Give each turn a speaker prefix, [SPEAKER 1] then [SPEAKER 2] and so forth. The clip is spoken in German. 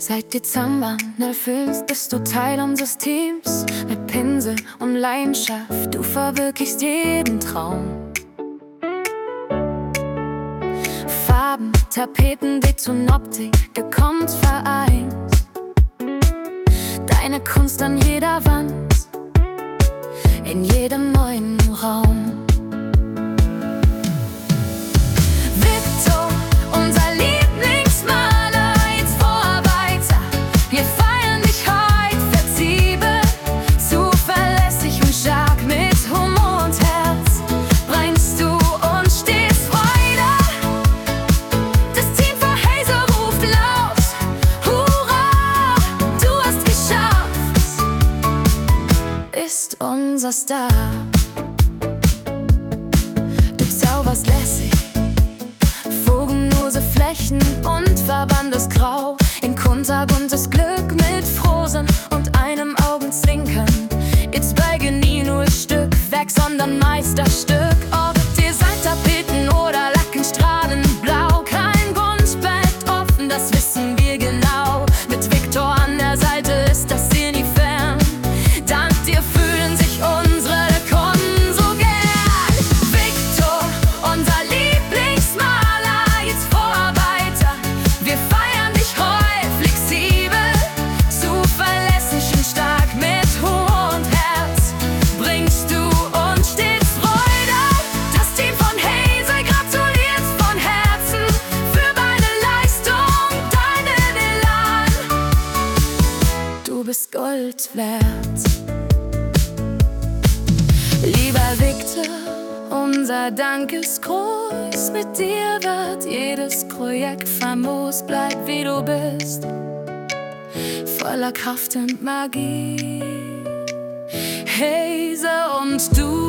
[SPEAKER 1] Seit Dezember 05 bist du Teil unseres Teams. Mit Pinsel und Leidenschaft, du verwirklichst jeden Traum. Farben, Tapeten, Beat und Optik, gekonnt vereint. Deine Kunst an jeder Wand, in jedem neuen Raum. Victor, unser Lieblingsmaler, jetzt Vorarbeiter. Wir feiern dich heut flexibel, zuverlässig und stark. Mit Humor und Herz bringst du uns stets Freude. Das Team von Hazel ruft laut: Hurra, du hast geschafft, bist unser Star. Du zauberst lässig, vogellose Flächen und verbanntes Grau. In kunterbuntes Glück mit Frohsinn und einem Augenzwinkern. It's bei nie nur Stückwerk, sondern Meisterstück. Ob Designtapeten oder Lackenstrahlen blau, kein Wunschbett offen, das wissen wir genau. Mit Victor an der Seite ist das Ziel nie fern. Dank dir fühlen sich unsere Kunden so gern. Victor, unser Lieblingsmaler, jetzt Vorarbeiter. Wir feiern dich heut flexibel, zuverlässig und stark. Mit Humor und Herz bringst du uns stets Freude. Das Team von Hazel gratuliert von Herzen für deine Leistung, deinen Elan. Du bist Gold wert. Lieber Victor, unser Dank ist groß. Mit dir wird jedes Projekt famos. Bleib wie du bist, voller Kraft und Magie. Hazel und du.